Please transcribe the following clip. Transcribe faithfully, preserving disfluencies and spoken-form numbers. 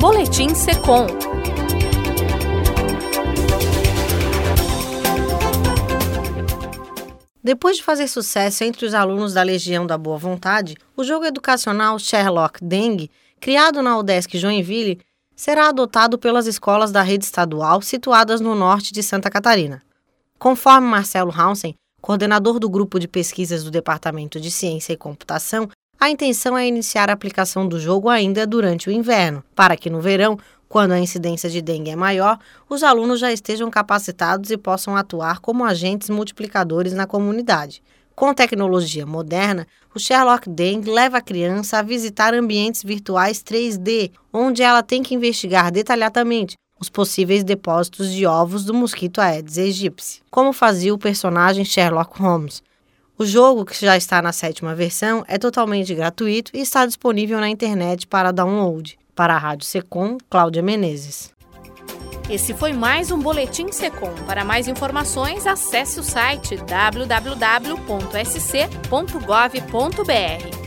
Boletim Secom. Depois de fazer sucesso entre os alunos da Legião da Boa Vontade, o jogo educacional Sherlock Dengue, criado na UDESC Joinville, será adotado pelas escolas da rede estadual situadas no norte de Santa Catarina. Conforme Marcelo Hausen, coordenador do grupo de pesquisas do Departamento de Ciência e Computação, a intenção é iniciar a aplicação do jogo ainda durante o inverno, para que no verão, quando a incidência de dengue é maior, os alunos já estejam capacitados e possam atuar como agentes multiplicadores na comunidade. Com tecnologia moderna, o Sherlock Dengue leva a criança a visitar ambientes virtuais três D, onde ela tem que investigar detalhadamente os possíveis depósitos de ovos do mosquito Aedes aegypti, como fazia o personagem Sherlock Holmes. O jogo, que já está na sétima versão, é totalmente gratuito e está disponível na internet para download. Para a Rádio Secom, Cláudia Menezes. Esse foi mais um Boletim Secom. Para mais informações, acesse o site w w w ponto s c ponto gov ponto b r.